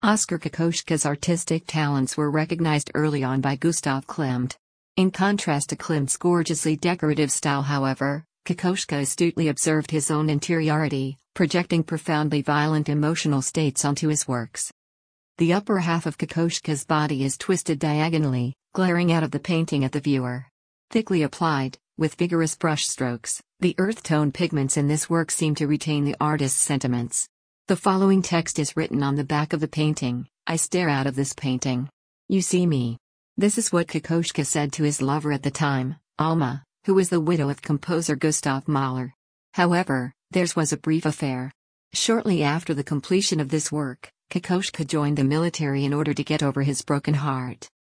Oskar Kokoschka's artistic talents were recognized early on by Gustav Klimt. In contrast to Klimt's gorgeously decorative style, however, Kokoschka astutely observed his own interiority, projecting profoundly violent emotional states onto his works. The upper half of Kokoschka's body is twisted diagonally, glaring out of the painting at the viewer. Thickly applied, with vigorous brushstrokes, the earth tone pigments in this work seem to retain the artist's sentiments. The following text is written on the back of the painting: "I stare out of this painting. You see me." This is what Kokoschka said to his lover at the time, Alma, who was the widow of composer Gustav Mahler. However, theirs was a brief affair. Shortly after the completion of this work, Kokoschka joined the military in order to get over his broken heart.